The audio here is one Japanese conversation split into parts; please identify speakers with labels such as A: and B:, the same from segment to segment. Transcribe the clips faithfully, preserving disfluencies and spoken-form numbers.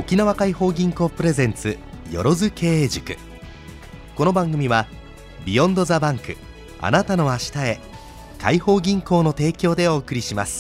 A: 沖縄解放銀行プレゼンツよろず経営塾。この番組はビヨンドザバンク、あなたの明日へ、解放銀行の提供でお送りします。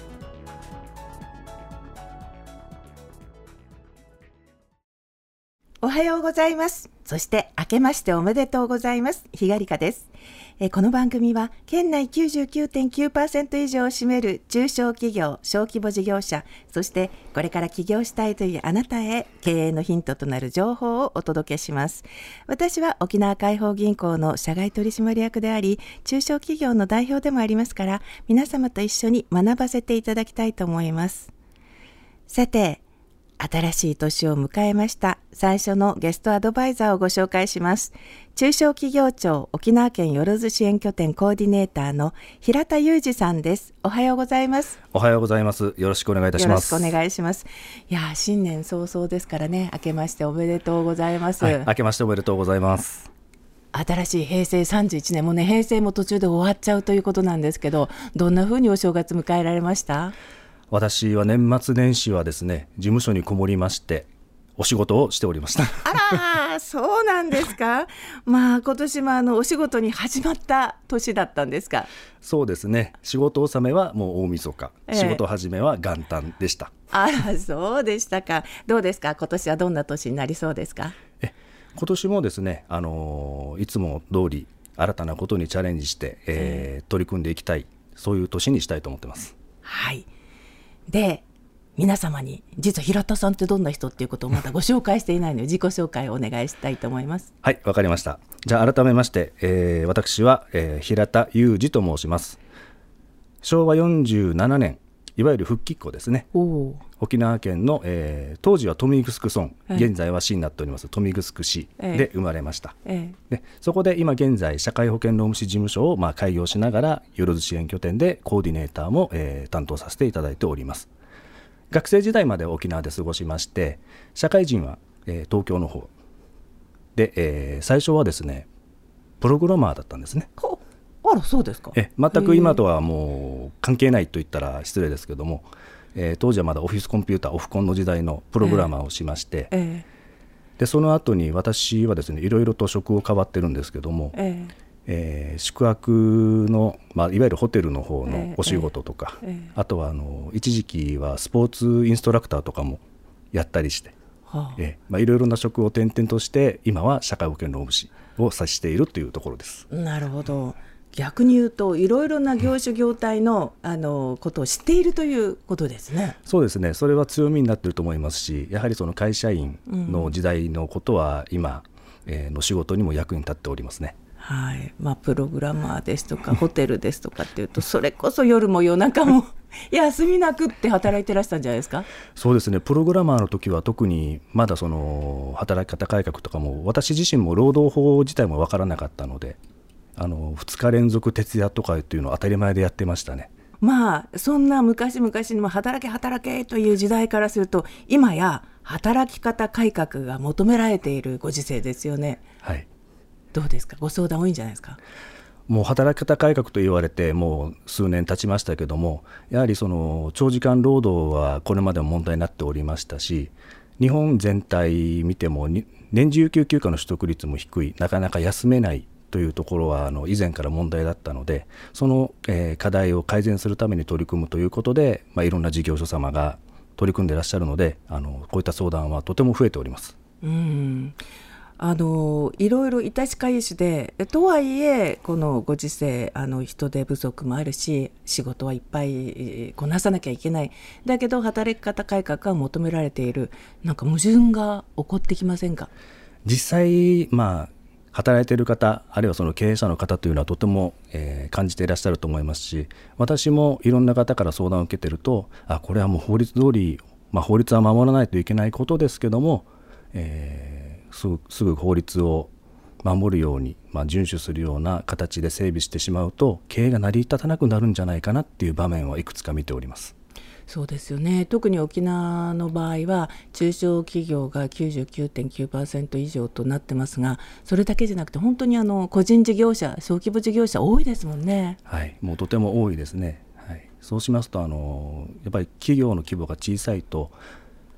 B: おはようございます。そして明けましておめでとうございます。ひがりかです。えこの番組は県内 きゅうじゅうきゅうてんきゅうパーセント 以上を占める中小企業、小規模事業者、そしてこれから起業したいというあなたへ経営のヒントとなる情報をお届けします。私は沖縄解放銀行の社外取締役であり、中小企業の代表でもありますから、皆様と一緒に学ばせていただきたいと思います。さて、新しい年を迎えました。最初のゲストアドバイザーをご紹介します。中小企業庁沖縄県よろず支援拠点コーディネーターの平田裕二さんです。おはようございます。
C: おはようございます。よろしくお願いいたします。
B: よろしくお願いします。いや、新年早々ですからね、明けましておめでとうございます。
C: はい、明けましておめでとうございます。
B: 新しいへいせいさんじゅういちねんもね、平成も途中で終わっちゃうということなんですけど、どんな風にお正月迎えられました？
C: 私は年末年始はですね、事務所にこもりましてお仕事をしておりました。
B: あら、そうなんですか。まあ今年もあのお仕事に始まった年だったんですか？
C: そうですね。仕事納めはもう大晦日、
B: ええ、
C: 仕事始めは元旦でした。
B: あら、そうでしたか。どうですか、今年はどんな年になりそうですか？
C: え今年もですね、あのー、いつも通り新たなことにチャレンジして、えー、取り組んでいきたい、そういう年にしたいと思ってます。
B: はい。で、皆様に実は平田さんってどんな人っていうことをまだご紹介していないので自己紹介をお願いしたいと思います。
C: はい、わかりました。じゃあ改めまして、えー、私は、えー、平田裕二と申します。しょうわよんじゅうななねん、いわゆる復帰っ子ですね。
B: お
C: 沖縄県の、えー、当時は豊見城村、
B: ええ、
C: 現在は市になっております豊見城市で生まれました、
B: え
C: ええ、でそこで今現在社会保険労務士事務所を、まあ、開業しながらよろず支援拠点でコーディネーターも、えー、担当させていただいております。学生時代まで沖縄で過ごしまして、社会人は、えー、東京の方で、えー、最初はですねプログラマーだったんですね。
B: あら、そうですか。
C: え全く今とはもう関係ないと言ったら失礼ですけども、えー、当時はまだオフィスコンピューターオフコンの時代のプログラマーをしまして、えーえー、でその後に私はですねいろいろと職を変わってるんですけども、えーえー、宿泊の、まあ、いわゆるホテルの方のお仕事とか、えーえー、あとはあの一時期はスポーツインストラクターとかもやったりして、はあえーまあ、いろいろな職を転々として今は社会保険労務士を指しているというところです。
B: なるほど。逆に言うといろいろな業種業態 の,、うん、あのことを知っているということですね。
C: そうですね。それは強みになっていると思いますし、やはりその会社員の時代のことは今、うんえー、の仕事にも役に立っておりますね。
B: はいまあ、プログラマーですとかホテルですとかっていうとそれこそ夜も夜中も休みなくって働いてらしたんじゃないですか？
C: そうですね。プログラマーの時は特にまだその働き方改革とかも私自身も労働法自体も分からなかったので、あのふつか連続徹夜とかっていうのを当たり前でやってましたね。
B: まあそんな昔々にも働け働けという時代からすると今や働き方改革が求められているご時世ですよね。
C: はい。
B: どうですか？ご相談多いんじゃないですか？
C: もう働き方改革と言われてもう数年経ちましたけども、やはりその長時間労働はこれまでも問題になっておりましたし、日本全体見ても年次有給休暇の取得率も低い、なかなか休めないというところはあの以前から問題だったので、その、えー、課題を改善するために取り組むということで、まあ、いろんな事業所様が取り組んでいらっしゃるので、あのこういった相談はとても増えております。
B: うんあのいろいろ致し返しで、とはいえこのご時世あの人手不足もあるし仕事はいっぱいこなさなきゃいけない、だけど働き方改革が求められている、なんか矛盾が起こってきませんか？
C: 実際、まあ、働いている方あるいはその経営者の方というのはとても、えー、感じていらっしゃると思いますし、私もいろんな方から相談を受けていると、あこれはもう法律通り、まあ、法律は守らないといけないことですけども、えーすぐ、すぐ法律を守るように、まあ、遵守するような形で整備してしまうと経営が成り立たなくなるんじゃないかなっていう場面はいくつか見ております。
B: そうですよね。特に沖縄の場合は中小企業が きゅうじゅうきゅうてんきゅうパーセント 以上となってますが、それだけじゃなくて本当にあの個人事業者小規模事業者多いですもんね。
C: はい、もうとても多いですね。はい、そうしますとあのやっぱり企業の規模が小さいと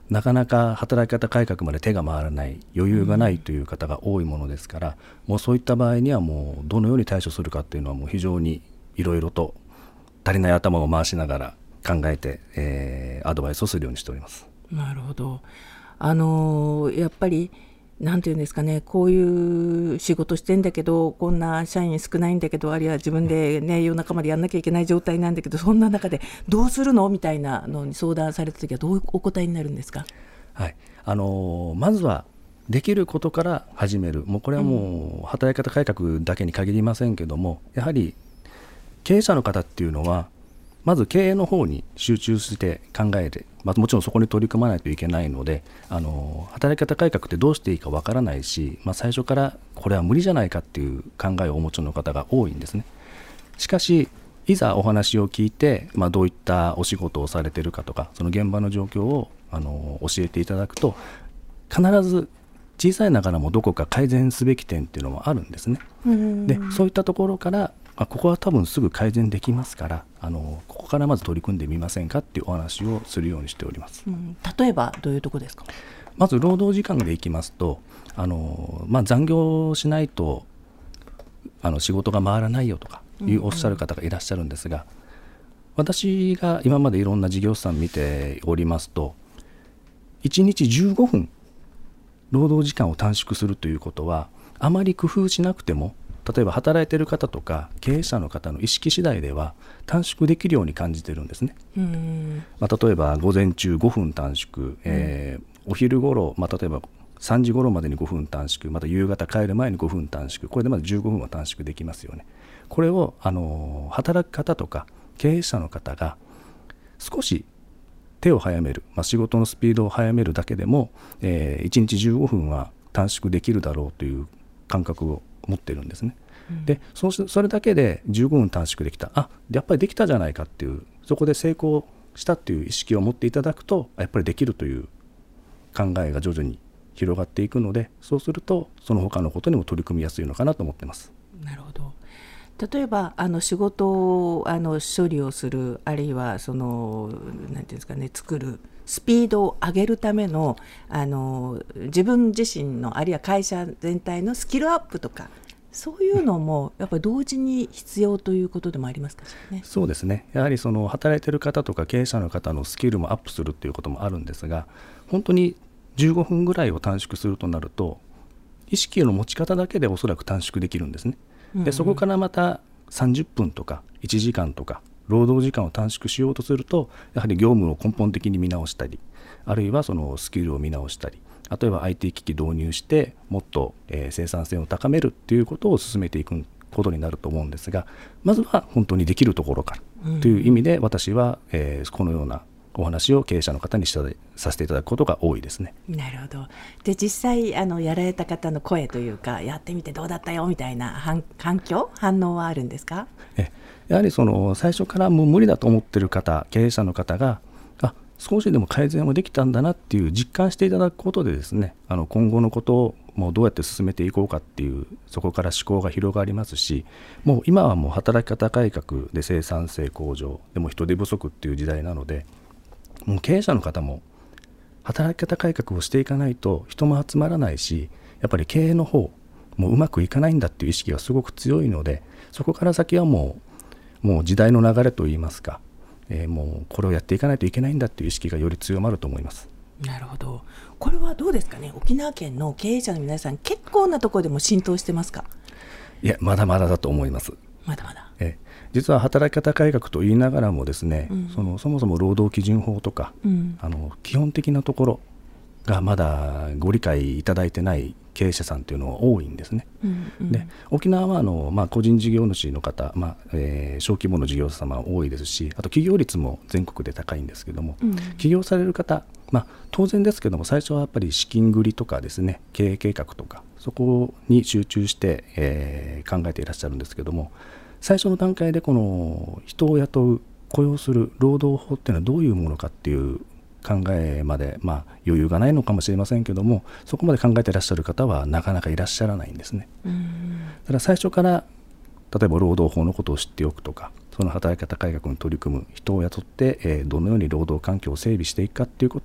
C: なかなか働き方改革まで手が回らない余裕がないという方が多いものですから、うん、もうそういった場合にはもうどのように対処するかっていうのはもう非常にいろいろと足りない頭を回しながら考えて、えー、アドバイスをするようにしております。
B: なるほど。あのー、やっぱりなんていうんですかね、こういう仕事してんだけどこんな社員少ないんだけど、あるいは自分で、ね、夜中までやんなきゃいけない状態なんだけど、そんな中でどうするのみたいなのに相談されたときはどうお答えになるんですか？
C: はい、あのー、まずはできることから始める。もうこれはもう働き方改革だけに限りませんけども、やはり経営者の方っていうのはまず経営の方に集中して考えて、まあ、もちろんそこに取り組まないといけないので、あの働き方改革ってどうしていいかわからないし、まあ、最初からこれは無理じゃないかっていう考えをお持ちの方が多いんですね。しかしいざお話を聞いて、まあ、どういったお仕事をされているかとか、その現場の状況をあの教えていただくと、必ず小さいながらもどこか改善すべき点っていうのもあるんですね。でそういったところからあここは多分すぐ改善できますから、あのここからまず取り組んでみませんかっていうお話をするようにしております。
B: うん、例えばどういうところですか？
C: まず労働時間でいきますと、あの、まあ、残業しないとあの仕事が回らないよとかいうおっしゃる方がいらっしゃるんですが、うんうん、私が今までいろんな事業者さん見ておりますと、いちにちじゅうごふん労働時間を短縮するということはあまり工夫しなくても、例えば働いている方とか経営者の方の意識次第では短縮できるように感じてるんですね。うん、まあ、例えば午前中ごふん短縮、えー、お昼頃、まあ、例えばさんじ頃までにごふん短縮、また夕方帰る前にごふん短縮、これでまずじゅうごふんは短縮できますよね。これをあの働く方とか経営者の方が少し手を早める、まあ、仕事のスピードを早めるだけでも、えー、いちにちじゅうごふんは短縮できるだろうという感覚を持ってるんですね。うん、で そ, それだけでじゅうごふん短縮できた、あやっぱりできたじゃないかっていう、そこで成功したっていう意識を持っていただくと、やっぱりできるという考えが徐々に広がっていくので、そうするとその他のことにも取り組みやすいのかなと思ってます。
B: なるほど。例えばあの仕事をあの処理をする、あるいはそのなんていうんですかね、作るスピードを上げるための、あの自分自身のあるいは会社全体のスキルアップとか、そういうのもやっぱり同時に必要ということでもありますかね。
C: そうですね。やはりその働いている方とか経営者の方のスキルもアップするということもあるんですが、本当にじゅうごふんぐらいを短縮するとなると、意識の持ち方だけでおそらく短縮できるんですね。でそこからまたさんじゅっぷんとかいちじかんとか労働時間を短縮しようとすると、やはり業務を根本的に見直したり、あるいはそのスキルを見直したり、例えば アイティー 機器導入してもっと、えー、生産性を高めるということを進めていくことになると思うんですが、まずは本当にできるところからという意味で、私は、えー、このようなお話を経営者の方にしたさせていただくことが多いですね。
B: なるほど。で実際あのやられた方の声というか、やってみてどうだったよみたいな反反響反応はあるんですか？
C: えやはりその最初からもう無理だと思っている方、経営者の方があ少しでも改善はできたんだなっていう実感していただくことでですね、あの今後のことをもうどうやって進めていこうかっていう、そこから思考が広がりますし、もう今はもう働き方改革で生産性向上でも人手不足っていう時代なので、もう経営者の方も働き方改革をしていかないと人も集まらないし、やっぱり経営の方もううまくいかないんだっていう意識がすごく強いので、そこから先はもう、もう時代の流れといいますか、えー、もうこれをやっていかないといけないんだっていう意識がより強まると思います。
B: なるほど。これはどうですかね、沖縄県の経営者の皆さん結構なところでも浸透してますか？
C: いやまだまだだと思います。
B: まだまだ。
C: え実は働き方改革と言いながらもですね、うん、そのそもそも労働基準法とか、うん、あの基本的なところがまだご理解いただいてない経営者さんというのは多いんですね。うんうん、で沖縄はあの、まあ、個人事業主の方、まあえー、小規模の事業者様多いですし、あと企業率も全国で高いんですけども、うん、起業される方、まあ、当然ですけども最初はやっぱり資金繰りとかですね、経営計画とかそこに集中して、えー、考えていらっしゃるんですけども、最初の段階でこの人を雇う雇用する労働法っていうのはどういうものかっていう考えまで、まあ、余裕がないのかもしれませんけども、そこまで考えていらっしゃる方はなかなかいらっしゃらないんですね。うん、だから最初から例えば労働法のことを知っておくとか、その働き方改革に取り組む人を雇って、えー、どのように労働環境を整備していくかっていうことを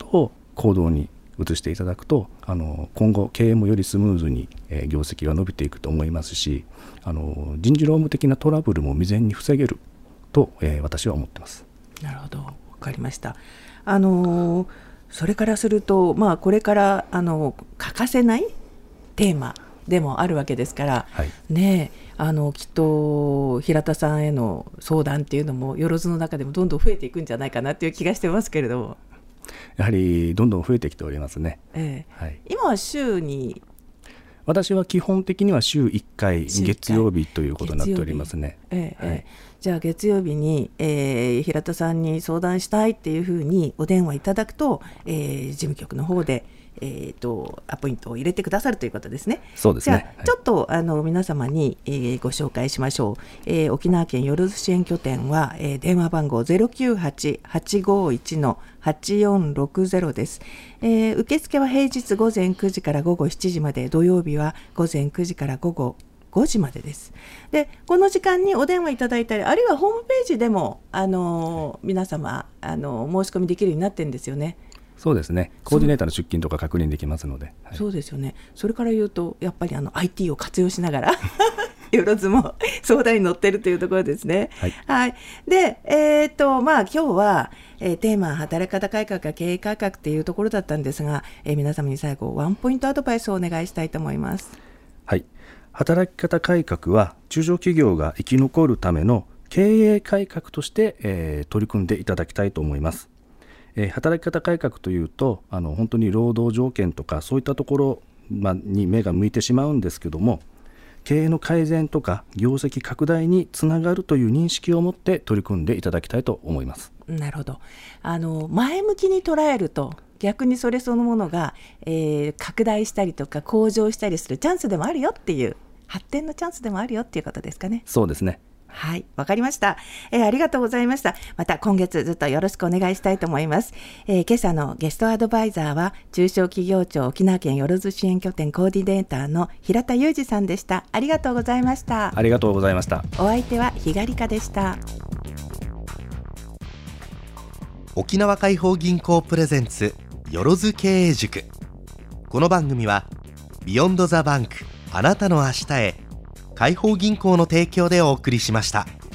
C: 行動に移していただくと、あの今後経営もよりスムーズに、えー、業績が伸びていくと思いますし、あの人事労務的なトラブルも未然に防げると、えー、私は思ってます。
B: なるほど、わかりました。あのそれからすると、まあ、これからあの欠かせないテーマでもあるわけですから、はい、ね、あのきっと平田さんへの相談っていうのもよろずの中でもどんどん増えていくんじゃないかなっていう気がしてますけれども。
C: やはりどんどん増えてきておりますね、
B: えーはい、今は週に、
C: 私は基本的には週いっかい月曜日ということになっておりますね。
B: えーはい、じゃあ月曜日に、えー、平田さんに相談したいっていうふうにお電話いただくと、えー、事務局の方でえー、とアポイントを入れてくださるということですね。
C: そうですね。
B: じゃあちょっとあの皆様に、えー、ご紹介しましょう。えー、沖縄県よろず支援拠点は、えー、電話番号 ゼロきゅうはち はちごいち はちよんろくゼロ です。えー、受付は平日午前くじから午後しちじまで、土曜日は午前くじから午後ごじまでです。で、この時間にお電話いただいたり、あるいはホームページでも、あのー、皆様、あのー、申し込みできるようになってるんですよね。
C: そうですね。コーディネーターの出勤とか確認できますので、
B: はい、そうですよね。それから言うとやっぱりあの アイティー を活用しながらよろずも相談に乗っているというところですね。はい、はい、で、えーとまあ、今日は、えー、テーマは働き方改革や経営改革というところだったんですが、えー、皆様に最後ワンポイントアドバイスをお願いしたいと思います。
C: はい、働き方改革は中小企業が生き残るための経営改革として、えー、取り組んでいただきたいと思います。えー、働き方改革というと、あの本当に労働条件とかそういったところ、まあ、に目が向いてしまうんですけども、経営の改善とか業績拡大につながるという認識を持って取り組んでいただきたいと思います。
B: なるほど。あの前向きに捉えると逆にそれそのものが、えー、拡大したりとか向上したりするチャンスでもあるよっていう、発展のチャンスでもあるよっていうことですかね。
C: そうですね。
B: はい、わかりました、えー、ありがとうございました。また今月ずっとよろしくお願いしたいと思います。えー、今朝のゲストアドバイザーは中小企業庁沖縄県よろず支援拠点コーディネーターの平田裕二さんでした。ありがとうございました。
C: ありがとうございました。
B: お相手は日賀理香でした。
A: 沖縄解放銀行プレゼンツよろず経営塾。この番組はビヨンドザバンク、あなたの明日へ、解放銀行の提供でお送りしました。